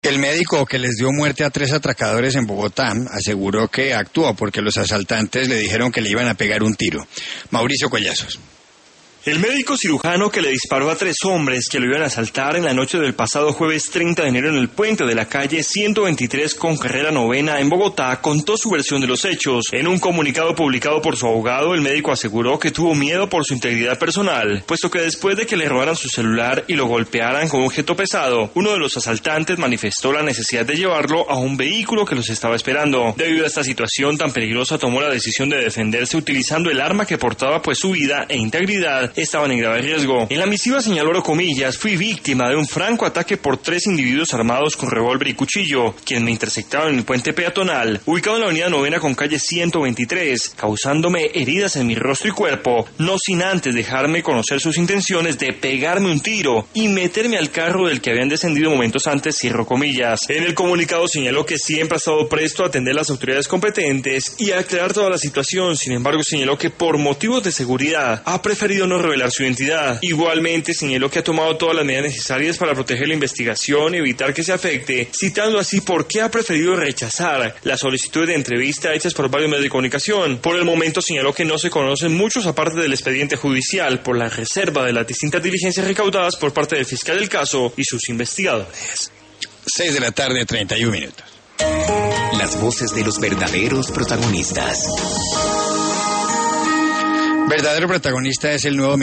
El médico que les dio muerte a 3 atracadores en Bogotá aseguró que actuó porque los asaltantes le dijeron que le iban a pegar un tiro. Mauricio Collazos. El médico cirujano que le disparó a 3 hombres que lo iban a asaltar en la noche del pasado jueves 30 de enero en el puente de la calle 123 con carrera 9 en Bogotá contó su versión de los hechos. En un comunicado publicado por su abogado, el médico aseguró que tuvo miedo por su integridad personal, puesto que después de que le robaran su celular y lo golpearan con un objeto pesado, uno de los asaltantes manifestó la necesidad de llevarlo a un vehículo que los estaba esperando. Debido a esta situación tan peligrosa, tomó la decisión de defenderse utilizando el arma que portaba, pues su vida e integridad estaban en grave riesgo. En la misiva señaló, comillas, fui víctima de un franco ataque por 3 individuos armados con revólver y cuchillo, quienes me interceptaron en el puente peatonal, ubicado en la avenida 9 con calle 123, causándome heridas en mi rostro y cuerpo, no sin antes dejarme conocer sus intenciones de pegarme un tiro y meterme al carro del que habían descendido momentos antes, cierro comillas. En el comunicado señaló que siempre ha estado presto a atender las autoridades competentes y a aclarar toda la situación. Sin embargo, señaló que por motivos de seguridad ha preferido no revelar su identidad. Igualmente señaló que ha tomado todas las medidas necesarias para proteger la investigación y evitar que se afecte, citando así por qué ha preferido rechazar las solicitudes de entrevista hechas por varios medios de comunicación. Por el momento señaló que no se conocen muchos aparte del expediente judicial por la reserva de las distintas diligencias recaudadas por parte del fiscal del caso y sus investigadores. 6 de la tarde, 31 minutos. Las voces de los verdaderos protagonistas. Verdadero protagonista es el nuevo